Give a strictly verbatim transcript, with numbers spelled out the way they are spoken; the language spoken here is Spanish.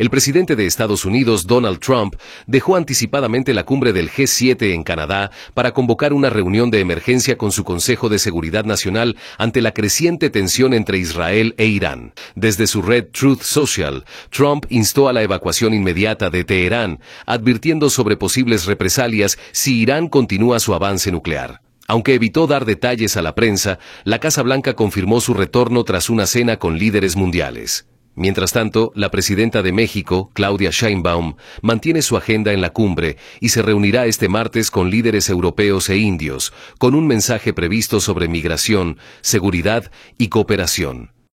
El presidente de Estados Unidos, Donald Trump, dejó anticipadamente la cumbre del G siete en Canadá para convocar una reunión de emergencia con su Consejo de Seguridad Nacional ante la creciente tensión entre Israel e Irán. Desde su red Truth Social, Trump instó a la evacuación inmediata de Teherán, advirtiendo sobre posibles represalias si Irán continúa su avance nuclear. Aunque evitó dar detalles a la prensa, la Casa Blanca confirmó su retorno tras una cena con líderes mundiales. Mientras tanto, la presidenta de México, Claudia Sheinbaum, mantiene su agenda en la cumbre y se reunirá este martes con líderes europeos e indios, con un mensaje previsto sobre migración, seguridad y cooperación.